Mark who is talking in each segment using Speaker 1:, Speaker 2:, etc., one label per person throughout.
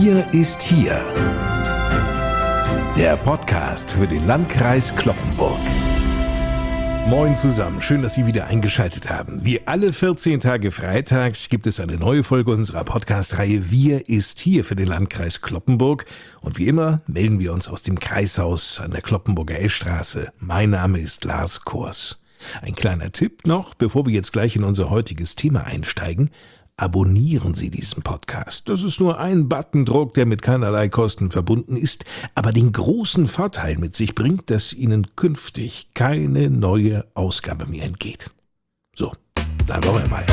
Speaker 1: Wir ist hier. Der Podcast für den Landkreis Cloppenburg. Moin zusammen, schön, dass Sie wieder eingeschaltet haben. Wie alle 14 Tage freitags gibt es eine neue Folge unserer Podcast-Reihe Wir ist hier für den Landkreis Cloppenburg. Und wie immer melden wir uns aus dem Kreishaus an der Cloppenburger Eschstraße. Mein Name ist Lars Kors. Ein kleiner Tipp noch, bevor wir jetzt gleich in unser heutiges Thema einsteigen. Abonnieren Sie diesen Podcast. Das ist nur ein Buttondruck, der mit keinerlei Kosten verbunden ist, aber den großen Vorteil mit sich bringt, dass Ihnen künftig keine neue Ausgabe mehr entgeht. So, dann wollen wir mal.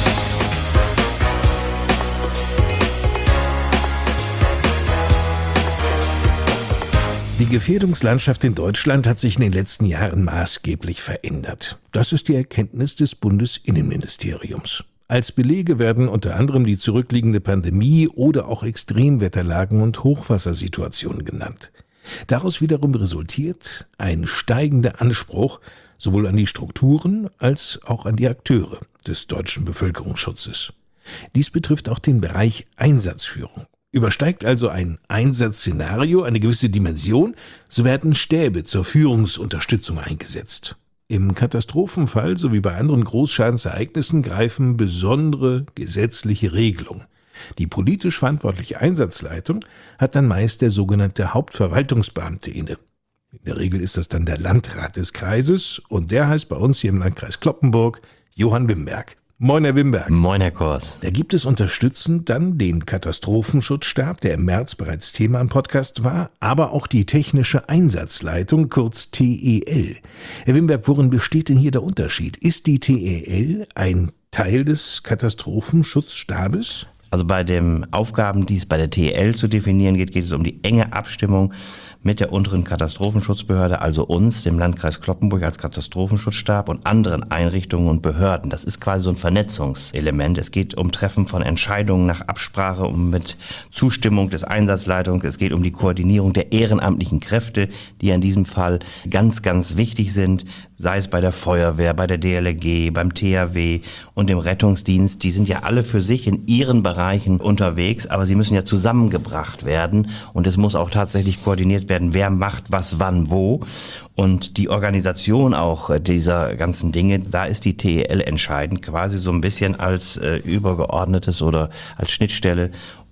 Speaker 1: Die Gefährdungslandschaft in Deutschland hat sich in den letzten Jahren maßgeblich verändert. Das ist die Erkenntnis des Bundesinnenministeriums. Als Belege werden unter anderem die zurückliegende Pandemie oder auch Extremwetterlagen und Hochwassersituationen genannt. Daraus wiederum resultiert ein steigender Anspruch sowohl an die Strukturen als auch an die Akteure des deutschen Bevölkerungsschutzes. Dies betrifft auch den Bereich Einsatzführung. Übersteigt also ein Einsatzszenario eine gewisse Dimension, so werden Stäbe zur Führungsunterstützung eingesetzt. Im Katastrophenfall sowie bei anderen Großschadensereignissen greifen besondere gesetzliche Regelungen. Die politisch verantwortliche Einsatzleitung hat dann meist der sogenannte Hauptverwaltungsbeamte inne. In der Regel ist das dann der Landrat des Kreises und der heißt bei uns hier im Landkreis Cloppenburg Johann Wimberg. Moin, Herr Wimberg.
Speaker 2: Moin, Herr Kors.
Speaker 1: Da gibt es unterstützend dann den Katastrophenschutzstab, der im März bereits Thema im Podcast war, aber auch die technische Einsatzleitung, kurz TEL. Herr Wimberg, worin besteht denn hier der Unterschied? Ist die TEL ein Teil des Katastrophenschutzstabes?
Speaker 2: Also bei den Aufgaben, die es bei der TEL zu definieren geht, geht es um die enge Abstimmung mit der unteren Katastrophenschutzbehörde, also uns, dem Landkreis Cloppenburg als Katastrophenschutzstab und anderen Einrichtungen und Behörden. Das ist quasi so ein Vernetzungselement. Es geht um Treffen von Entscheidungen nach Absprache und mit Zustimmung des Einsatzleitungen. Es geht um die Koordinierung der ehrenamtlichen Kräfte, die in diesem Fall ganz, ganz wichtig sind, sei es bei der Feuerwehr, bei der DLRG, beim THW und dem Rettungsdienst. Die sind ja alle für sich in ihren Bereichen unterwegs, aber sie müssen ja zusammengebracht werden und es muss auch tatsächlich koordiniert werden, wer macht was, wann, wo. Und die Organisation auch dieser ganzen Dinge, da ist die TEL entscheidend, quasi so ein bisschen als übergeordnetes oder als Schnittstelle,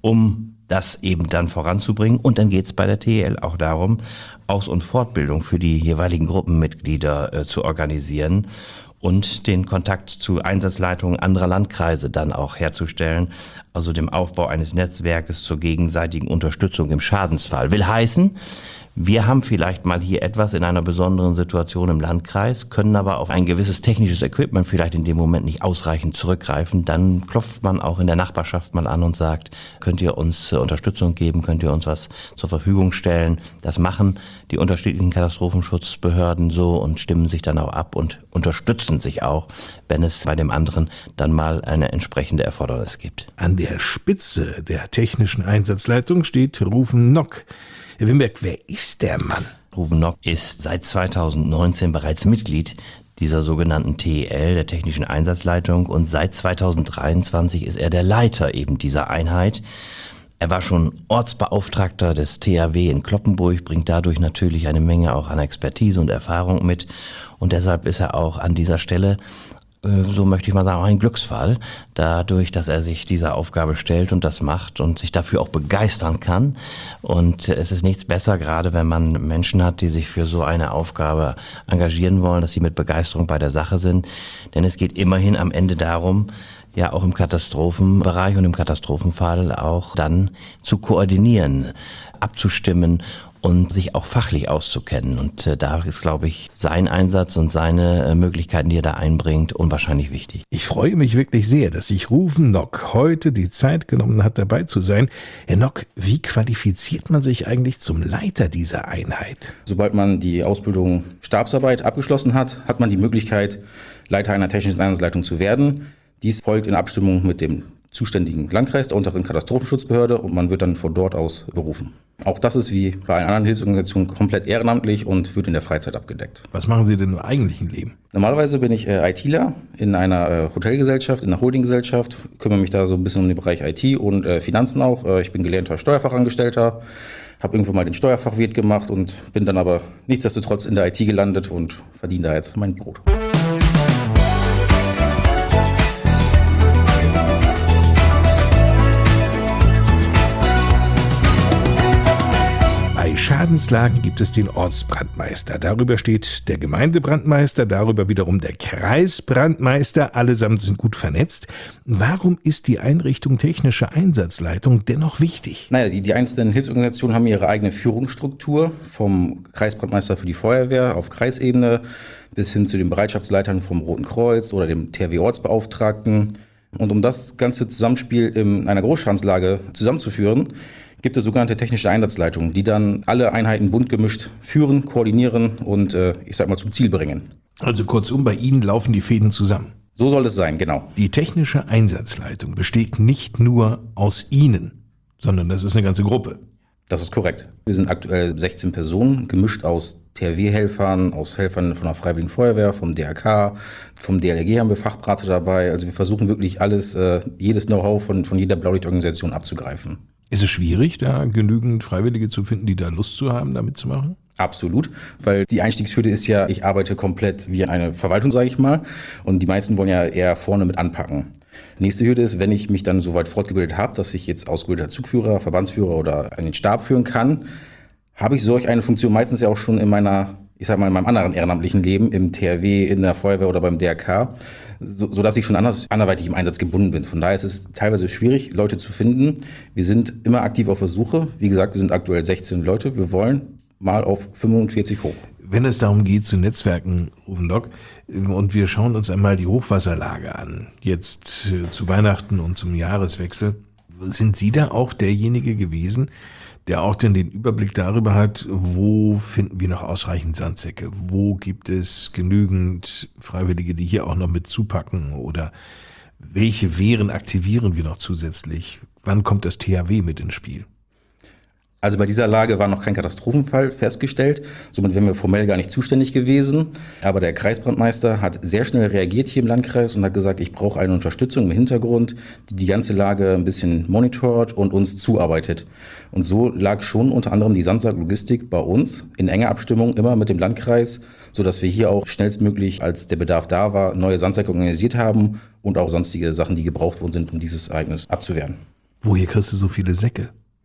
Speaker 2: um das eben dann voranzubringen. Und dann geht es bei der TEL auch darum, Aus- und Fortbildung für die jeweiligen Gruppenmitglieder zu organisieren und den Kontakt zu Einsatzleitungen anderer Landkreise dann auch herzustellen, also dem Aufbau eines Netzwerkes zur gegenseitigen Unterstützung im Schadensfall. Will heißen, wir haben vielleicht mal hier etwas in einer besonderen Situation im Landkreis, können aber auf ein gewisses technisches Equipment vielleicht in dem Moment nicht ausreichend zurückgreifen. Dann klopft man auch in der Nachbarschaft mal an und sagt, könnt ihr uns Unterstützung geben, könnt ihr uns was zur Verfügung stellen. Das machen die unterschiedlichen Katastrophenschutzbehörden so und stimmen sich dann auch ab und unterstützen sich auch, wenn es bei dem anderen dann mal eine entsprechende Erfordernis gibt.
Speaker 1: An der Spitze der technischen Einsatzleitung steht Ruven Nock. Herr Wimberg, wer ist der Mann?
Speaker 2: Ruven Nock ist seit 2019 bereits Mitglied dieser sogenannten TEL, der technischen Einsatzleitung, und seit 2023 ist er der Leiter eben dieser Einheit. Er war schon Ortsbeauftragter des THW in Cloppenburg, bringt dadurch natürlich eine Menge auch an Expertise und Erfahrung mit und deshalb ist er auch an dieser Stelle, so möchte ich mal sagen, auch ein Glücksfall, dadurch, dass er sich dieser Aufgabe stellt und das macht und sich dafür auch begeistern kann. Und es ist nichts besser, gerade wenn man Menschen hat, die sich für so eine Aufgabe engagieren wollen, dass sie mit Begeisterung bei der Sache sind. Denn es geht immerhin am Ende darum, ja auch im Katastrophenbereich und im Katastrophenfall auch dann zu koordinieren, abzustimmen und sich auch fachlich auszukennen. Und da ist, glaube ich, sein Einsatz und seine Möglichkeiten, die er da einbringt, unwahrscheinlich wichtig.
Speaker 1: Ich freue mich wirklich sehr, dass sich Ruven Nock heute die Zeit genommen hat, dabei zu sein. Herr Nock, wie qualifiziert man sich eigentlich zum Leiter dieser Einheit?
Speaker 3: Sobald man die Ausbildung Stabsarbeit abgeschlossen hat, hat man die Möglichkeit, Leiter einer technischen Einsatzleitung zu werden. Dies folgt in Abstimmung mit dem zuständigen Landkreis, der unteren Katastrophenschutzbehörde, und man wird dann von dort aus berufen. Auch das ist wie bei allen anderen Hilfsorganisationen komplett ehrenamtlich und wird in der Freizeit abgedeckt.
Speaker 1: Was machen Sie denn im eigentlichen Leben?
Speaker 3: Normalerweise bin ich ITler in einer Hotelgesellschaft, in einer Holdinggesellschaft, kümmere mich da so ein bisschen um den Bereich IT und Finanzen auch. Ich bin gelernter Steuerfachangestellter, habe irgendwann mal den Steuerfachwirt gemacht und bin dann aber nichtsdestotrotz in der IT gelandet und verdiene da jetzt mein Brot.
Speaker 1: Bei Schadenslagen gibt es den Ortsbrandmeister. Darüber steht der Gemeindebrandmeister, darüber wiederum der Kreisbrandmeister. Allesamt sind gut vernetzt. Warum ist die Einrichtung technische Einsatzleitung dennoch wichtig?
Speaker 3: Naja, die einzelnen Hilfsorganisationen haben ihre eigene Führungsstruktur, vom Kreisbrandmeister für die Feuerwehr auf Kreisebene bis hin zu den Bereitschaftsleitern vom Roten Kreuz oder dem THW-Ortsbeauftragten. Und um das ganze Zusammenspiel in einer Großschadenslage zusammenzuführen, gibt es sogenannte technische Einsatzleitungen, die dann alle Einheiten bunt gemischt führen, koordinieren und zum Ziel bringen.
Speaker 1: Also kurzum, bei Ihnen laufen die Fäden zusammen.
Speaker 3: So soll es sein, genau.
Speaker 1: Die technische Einsatzleitung besteht nicht nur aus Ihnen, sondern das ist eine ganze Gruppe.
Speaker 3: Das ist korrekt. Wir sind aktuell 16 Personen, gemischt aus THW-Helfern, aus Helfern von der Freiwilligen Feuerwehr, vom DRK, vom DLRG haben wir Fachberater dabei. Also wir versuchen wirklich alles, jedes Know-how von jeder Blaulichtorganisation abzugreifen.
Speaker 1: Ist es schwierig, da genügend Freiwillige zu finden, die da Lust zu haben, da mitzumachen?
Speaker 3: Absolut, weil die Einstiegshürde ist ja, ich arbeite komplett wie eine Verwaltung, sage ich mal, und die meisten wollen ja eher vorne mit anpacken. Nächste Hürde ist, wenn ich mich dann so weit fortgebildet habe, dass ich jetzt ausgebildeter Zugführer, Verbandsführer oder einen Stab führen kann, habe ich solch eine Funktion meistens ja auch schon in meinem anderen ehrenamtlichen Leben, im THW, in der Feuerwehr oder beim DRK, sodass ich schon anderweitig im Einsatz gebunden bin. Von daher ist es teilweise schwierig, Leute zu finden. Wir sind immer aktiv auf der Suche. Wie gesagt, wir sind aktuell 16 Leute. Wir wollen mal auf 45 hoch.
Speaker 1: Wenn es darum geht, zu Netzwerken, Rufendock, und wir schauen uns einmal die Hochwasserlage an, jetzt zu Weihnachten und zum Jahreswechsel, sind Sie da auch derjenige gewesen, der auch denn den Überblick darüber hat, wo finden wir noch ausreichend Sandsäcke, wo gibt es genügend Freiwillige, die hier auch noch mit zupacken oder welche Wehren aktivieren wir noch zusätzlich? Wann kommt das THW mit ins Spiel?
Speaker 3: Also bei dieser Lage war noch kein Katastrophenfall festgestellt, somit wären wir formell gar nicht zuständig gewesen. Aber der Kreisbrandmeister hat sehr schnell reagiert hier im Landkreis und hat gesagt, ich brauche eine Unterstützung im Hintergrund, die die ganze Lage ein bisschen monitort und uns zuarbeitet. Und so lag schon unter anderem die Sandsacklogistik bei uns in enger Abstimmung immer mit dem Landkreis, sodass wir hier auch schnellstmöglich, als der Bedarf da war, neue Sandsäcke organisiert haben und auch sonstige Sachen, die gebraucht worden sind, um dieses Ereignis abzuwehren.
Speaker 1: Woher kriegst du so viele Säcke?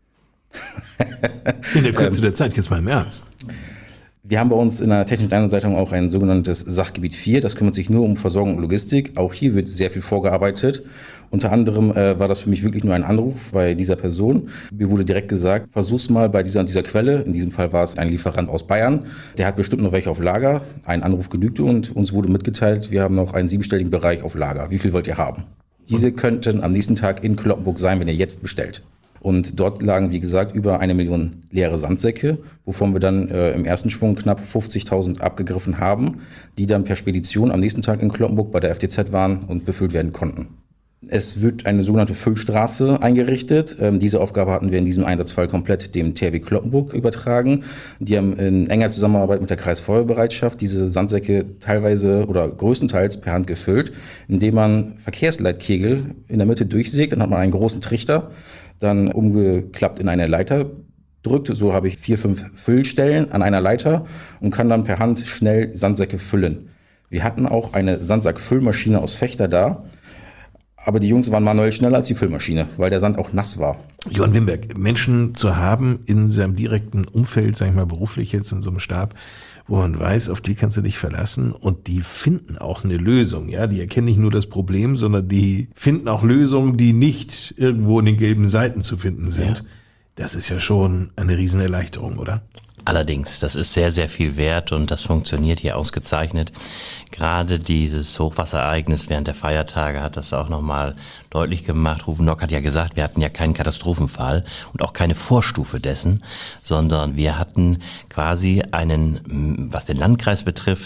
Speaker 1: In der Kürze der Zeit, jetzt mal im Ernst.
Speaker 3: Wir haben bei uns in der technischen Einsatzleitung auch ein sogenanntes Sachgebiet 4. Das kümmert sich nur um Versorgung und Logistik. Auch hier wird sehr viel vorgearbeitet. Unter anderem war das für mich wirklich nur ein Anruf bei dieser Person. Mir wurde direkt gesagt, versuch's mal bei dieser und dieser Quelle. In diesem Fall war es ein Lieferant aus Bayern. Der hat bestimmt noch welche auf Lager. Ein Anruf genügte und uns wurde mitgeteilt, wir haben noch einen 7-stelligen Bereich auf Lager. Wie viel wollt ihr haben? Diese könnten am nächsten Tag in Cloppenburg sein, wenn ihr jetzt bestellt. Und dort lagen, wie gesagt, über 1 Million leere Sandsäcke, wovon wir dann im ersten Schwung knapp 50.000 abgegriffen haben, die dann per Spedition am nächsten Tag in Cloppenburg bei der FTZ waren und befüllt werden konnten. Es wird eine sogenannte Füllstraße eingerichtet. Diese Aufgabe hatten wir in diesem Einsatzfall komplett dem THW Cloppenburg übertragen. Die haben in enger Zusammenarbeit mit der Kreisfeuerwehrbereitschaft diese Sandsäcke teilweise oder größtenteils per Hand gefüllt, indem man Verkehrsleitkegel in der Mitte durchsägt. Dann hat man einen großen Trichter, dann umgeklappt in eine Leiter drückt. So habe ich 4, 5 Füllstellen an einer Leiter und kann dann per Hand schnell Sandsäcke füllen. Wir hatten auch eine Sandsackfüllmaschine aus Vechta da, aber die Jungs waren manuell schneller als die Füllmaschine, weil der Sand auch nass war.
Speaker 1: Johann Wimberg, Menschen zu haben in seinem direkten Umfeld, sag ich mal beruflich jetzt in so einem Stab, wo man weiß, auf die kannst du dich verlassen und die finden auch eine Lösung. Ja, die erkennen nicht nur das Problem, sondern die finden auch Lösungen, die nicht irgendwo in den gelben Seiten zu finden sind. Ja. Das ist ja schon eine Riesenerleichterung, oder?
Speaker 2: Allerdings, das ist sehr, sehr viel wert und das funktioniert hier ausgezeichnet. Gerade dieses Hochwasserereignis während der Feiertage hat das auch nochmal deutlich gemacht. Rufendock hat ja gesagt, wir hatten ja keinen Katastrophenfall und auch keine Vorstufe dessen, sondern wir hatten quasi einen, was den Landkreis betrifft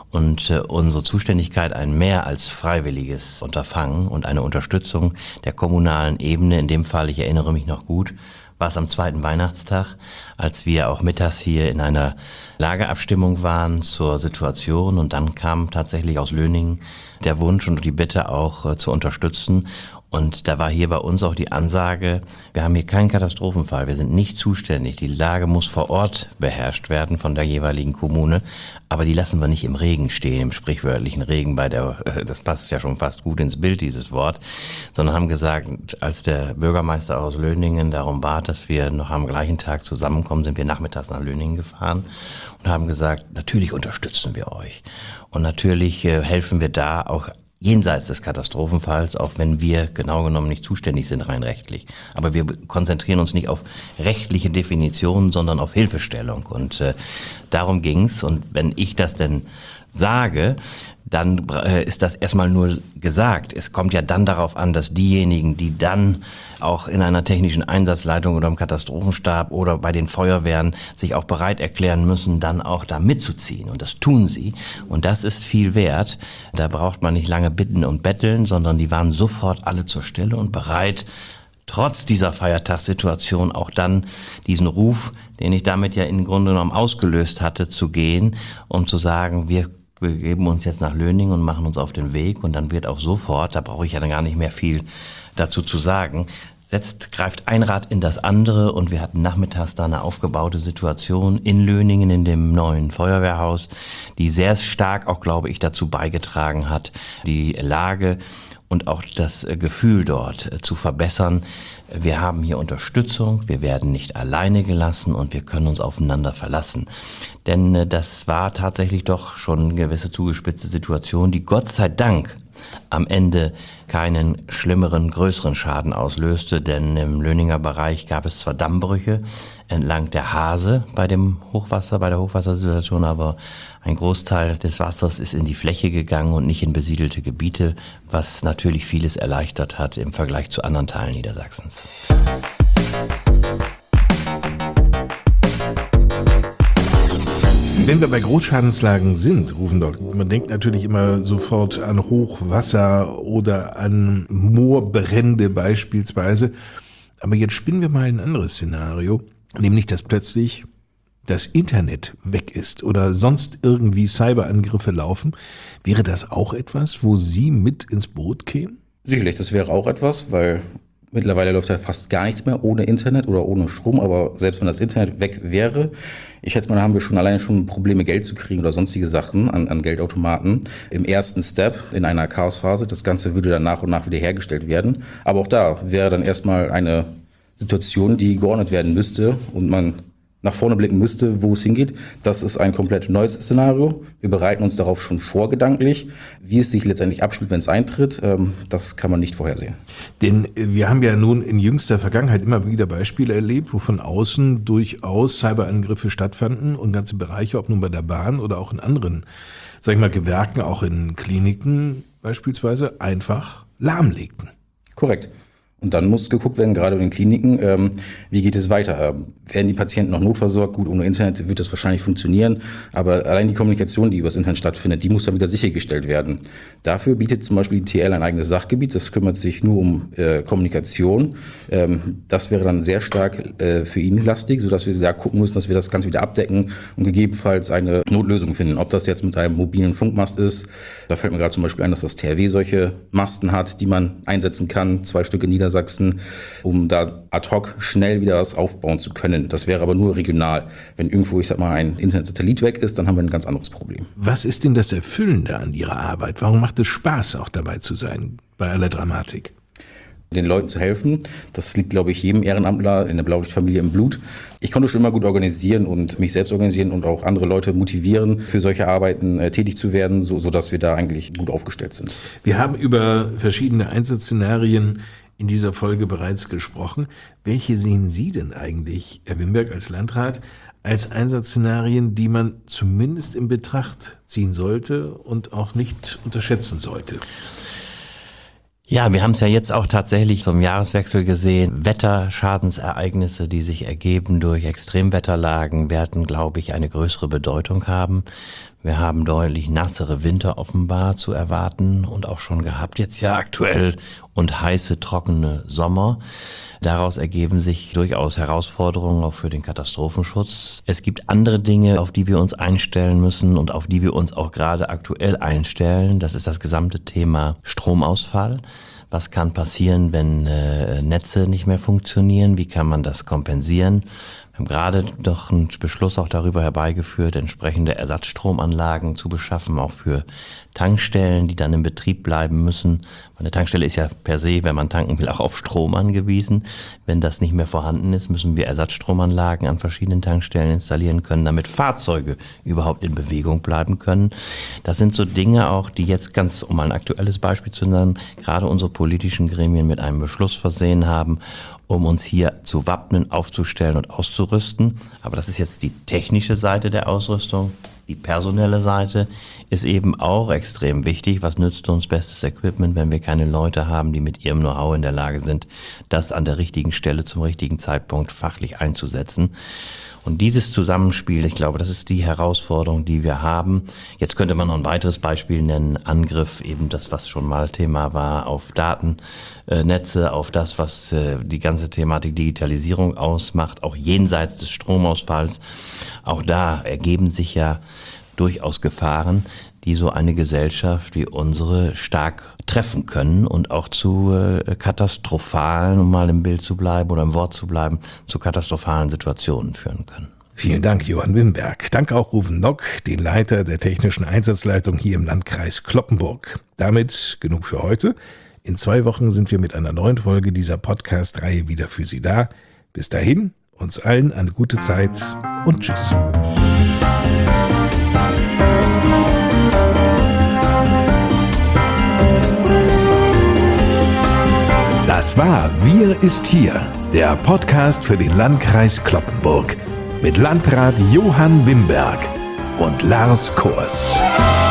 Speaker 2: und unsere Zuständigkeit ein mehr als freiwilliges Unterfangen und eine Unterstützung der kommunalen Ebene. In dem Fall, ich erinnere mich noch gut, war es am 2. Weihnachtstag, als wir auch mittags hier in einer Lageabstimmung waren zur Situation, und dann kam tatsächlich aus Löningen der Wunsch und die Bitte auch zu unterstützen. Und da war hier bei uns auch die Ansage, wir haben hier keinen Katastrophenfall, wir sind nicht zuständig. Die Lage muss vor Ort beherrscht werden von der jeweiligen Kommune, aber die lassen wir nicht im Regen stehen, im sprichwörtlichen Regen das passt ja schon fast gut ins Bild, dieses Wort, sondern haben gesagt, als der Bürgermeister aus Löningen darum bat, dass wir noch am gleichen Tag zusammenkommen, sind wir nachmittags nach Löningen gefahren und haben gesagt, natürlich unterstützen wir euch und natürlich helfen wir da auch jenseits des Katastrophenfalls, auch wenn wir genau genommen nicht zuständig sind rein rechtlich. Aber wir konzentrieren uns nicht auf rechtliche Definitionen, sondern auf Hilfestellung. Und darum ging's. Und wenn ich das denn sage, dann ist das erstmal nur gesagt. Es kommt ja dann darauf an, dass diejenigen, die dann auch in einer technischen Einsatzleitung oder im Katastrophenstab oder bei den Feuerwehren sich auch bereit erklären müssen, dann auch da mitzuziehen. Und das tun sie. Und das ist viel wert. Da braucht man nicht lange bitten und betteln, sondern die waren sofort alle zur Stelle und bereit, trotz dieser Feiertagssituation auch dann diesen Ruf, den ich damit ja im Grunde genommen ausgelöst hatte, zu gehen, um zu sagen, wir begeben uns jetzt nach Löningen und machen uns auf den Weg, und dann wird auch sofort, da brauche ich ja dann gar nicht mehr viel dazu zu sagen, greift ein Rad in das andere, und wir hatten nachmittags da eine aufgebaute Situation in Löningen in dem neuen Feuerwehrhaus, die sehr stark auch, glaube ich, dazu beigetragen hat, die Lage und auch das Gefühl dort zu verbessern. Wir haben hier Unterstützung, wir werden nicht alleine gelassen und wir können uns aufeinander verlassen. Denn das war tatsächlich doch schon eine gewisse zugespitzte Situation, die Gott sei Dank am Ende keinen schlimmeren, größeren Schaden auslöste, denn im Löninger Bereich gab es zwar Dammbrüche entlang der Hase bei der Hochwassersituation, aber ein Großteil des Wassers ist in die Fläche gegangen und nicht in besiedelte Gebiete, was natürlich vieles erleichtert hat im Vergleich zu anderen Teilen Niedersachsens.
Speaker 1: Wenn wir bei Großschadenslagen sind, man denkt natürlich immer sofort an Hochwasser oder an Moorbrände beispielsweise. Aber jetzt spinnen wir mal ein anderes Szenario, nämlich dass plötzlich das Internet weg ist oder sonst irgendwie Cyberangriffe laufen. Wäre das auch etwas, wo Sie mit ins Boot kämen?
Speaker 3: Sicherlich, das wäre auch etwas, weil mittlerweile läuft ja fast gar nichts mehr ohne Internet oder ohne Strom, aber selbst wenn das Internet weg wäre, ich schätze mal, da haben wir alleine schon Probleme, Geld zu kriegen oder sonstige Sachen an Geldautomaten. Im ersten Step in einer Chaosphase, das Ganze würde dann nach und nach wieder hergestellt werden. Aber auch da wäre dann erstmal eine Situation, die geordnet werden müsste und man nach vorne blicken müsste, wo es hingeht. Das ist ein komplett neues Szenario. Wir bereiten uns darauf schon vor gedanklich. Wie es sich letztendlich abspielt, wenn es eintritt, das kann man nicht vorhersehen.
Speaker 1: Denn wir haben ja nun in jüngster Vergangenheit immer wieder Beispiele erlebt, wo von außen durchaus Cyberangriffe stattfanden und ganze Bereiche, ob nun bei der Bahn oder auch in anderen, Gewerken, auch in Kliniken beispielsweise, einfach lahmlegten.
Speaker 3: Korrekt. Und dann muss geguckt werden, gerade in den Kliniken, wie geht es weiter? Werden die Patienten noch notversorgt? Gut, ohne Internet wird das wahrscheinlich funktionieren, aber allein die Kommunikation, die übers Internet stattfindet, die muss dann wieder sichergestellt werden. Dafür bietet zum Beispiel die TL ein eigenes Sachgebiet, das kümmert sich nur um Kommunikation. Das wäre dann sehr stark für ihn lastig, sodass wir da gucken müssen, dass wir das Ganze wieder abdecken und gegebenenfalls eine Notlösung finden. Ob das jetzt mit einem mobilen Funkmast ist, da fällt mir gerade zum Beispiel ein, dass das THW solche Masten hat, die man einsetzen kann, 2 Stück in Niedersachsen, um da ad hoc schnell wieder was aufbauen zu können. Das wäre aber nur regional. Wenn irgendwo, ein Internetsatellit weg ist, dann haben wir ein ganz anderes Problem.
Speaker 1: Was ist denn das Erfüllende an Ihrer Arbeit? Warum macht es Spaß, auch dabei zu sein, bei aller Dramatik?
Speaker 3: Den Leuten zu helfen, das liegt, glaube ich, jedem Ehrenamtler in der Blaulichtfamilie im Blut. Ich konnte schon immer gut organisieren und mich selbst organisieren und auch andere Leute motivieren, für solche Arbeiten tätig zu werden, sodass wir da eigentlich gut aufgestellt sind.
Speaker 1: Wir haben über verschiedene Einsatzszenarien in dieser Folge bereits gesprochen. Welche sehen Sie denn eigentlich, Herr Wimberg, als Landrat, als Einsatzszenarien, die man zumindest in Betracht ziehen sollte und auch nicht unterschätzen sollte?
Speaker 2: Ja, wir haben es ja jetzt auch tatsächlich zum Jahreswechsel gesehen. Wetterschadensereignisse, die sich ergeben durch Extremwetterlagen, werden, glaube ich, eine größere Bedeutung haben. Wir haben deutlich nassere Winter offenbar zu erwarten und auch schon gehabt jetzt ja aktuell und heiße, trockene Sommer. Daraus ergeben sich durchaus Herausforderungen auch für den Katastrophenschutz. Es gibt andere Dinge, auf die wir uns einstellen müssen und auf die wir uns auch gerade aktuell einstellen. Das ist das gesamte Thema Stromausfall. Was kann passieren, wenn Netze nicht mehr funktionieren? Wie kann man das kompensieren? Wir haben gerade doch einen Beschluss auch darüber herbeigeführt, entsprechende Ersatzstromanlagen zu beschaffen, auch für Tankstellen, die dann in Betrieb bleiben müssen. Eine Tankstelle ist ja per se, wenn man tanken will, auch auf Strom angewiesen. Wenn das nicht mehr vorhanden ist, müssen wir Ersatzstromanlagen an verschiedenen Tankstellen installieren können, damit Fahrzeuge überhaupt in Bewegung bleiben können. Das sind so Dinge auch, die jetzt ganz, um mal ein aktuelles Beispiel zu nennen, gerade unsere politischen Gremien mit einem Beschluss versehen haben, um uns hier zu wappnen, aufzustellen und auszurüsten. Aber das ist jetzt die technische Seite der Ausrüstung. Die personelle Seite ist eben auch extrem wichtig. Was nützt uns bestes Equipment, wenn wir keine Leute haben, die mit ihrem Know-how in der Lage sind, das an der richtigen Stelle zum richtigen Zeitpunkt fachlich einzusetzen? Und dieses Zusammenspiel, ich glaube, das ist die Herausforderung, die wir haben. Jetzt könnte man noch ein weiteres Beispiel nennen, Angriff, eben das, was schon mal Thema war, auf Datennetze, auf das, was die ganze Thematik Digitalisierung ausmacht, auch jenseits des Stromausfalls. Auch da ergeben sich ja durchaus Gefahren, die so eine Gesellschaft wie unsere stark treffen können und auch zu katastrophalen, um mal im Bild zu bleiben oder im Wort zu bleiben, zu katastrophalen Situationen führen können.
Speaker 1: Vielen Dank, Johann Wimberg. Dank auch Ruven Nock, den Leiter der technischen Einsatzleitung hier im Landkreis Cloppenburg. Damit genug für heute. In 2 Wochen sind wir mit einer neuen Folge dieser Podcast-Reihe wieder für Sie da. Bis dahin, uns allen eine gute Zeit und tschüss. Das war Wir ist hier, der Podcast für den Landkreis Cloppenburg mit Landrat Johann Wimberg und Lars Kors.